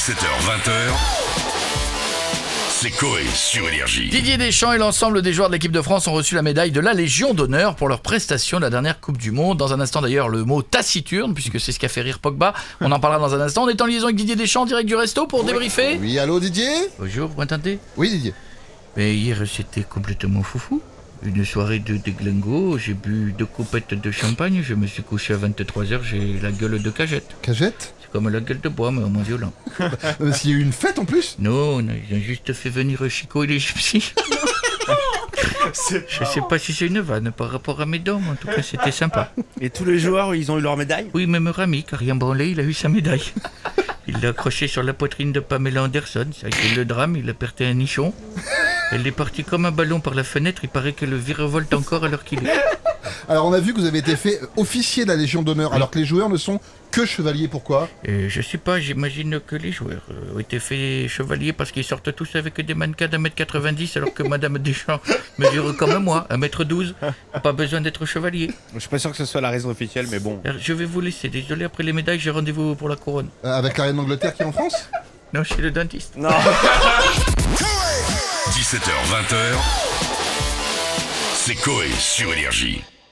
17h20h, c'est Coé sur Énergie. Didier Deschamps et l'ensemble des joueurs de l'équipe de France ont reçu la médaille de la Légion d'honneur pour leur prestation de la dernière Coupe du Monde. Dans un instant d'ailleurs, le mot taciturne, puisque c'est ce qui a fait rire Pogba. On en parlera dans un instant. On est en liaison avec Didier Deschamps, direct du resto, pour débriefer. Oui, allô Didier? Bonjour, vous m'entendez? Oui Didier. Mais hier, c'était complètement foufou. Une soirée de déglingo, j'ai bu 2 coupettes de champagne, je me suis couché à 23h, j'ai la gueule de cagette. Cagette? C'est comme la gueule de bois, mais au moins violent. S'il y a eu une fête en plus? Non, ils ont juste fait venir Chico et les gypsies. Je sais pas si c'est une vanne par rapport à mes dents, mais en tout cas c'était sympa. Et tous les joueurs, ils ont eu leur médaille? Oui, même Rami, car rien branlé, il a eu sa médaille. Il l'a accroché sur la poitrine de Pamela Anderson, ça a été le drame, il a perdu un nichon. Elle est partie comme un ballon par la fenêtre, il paraît qu'elle virevolte encore à l'heure qu'il est. Alors on a vu que vous avez été fait officier de la Légion d'honneur, alors que les joueurs ne sont que chevaliers, pourquoi? Je sais pas, j'imagine que les joueurs ont été faits chevaliers parce qu'ils sortent tous avec des mannequins d'1m90 alors que Madame Deschamps mesure comme moi, 1m12. Pas besoin d'être chevalier. Je suis pas sûr que ce soit la raison officielle, mais bon. Alors, je vais vous laisser, désolé, après les médailles, j'ai rendez-vous pour la couronne. Avec la reine d'Angleterre qui est en France? Non, chez le dentiste. Non. 17h20h, c'est Coé sur Énergie.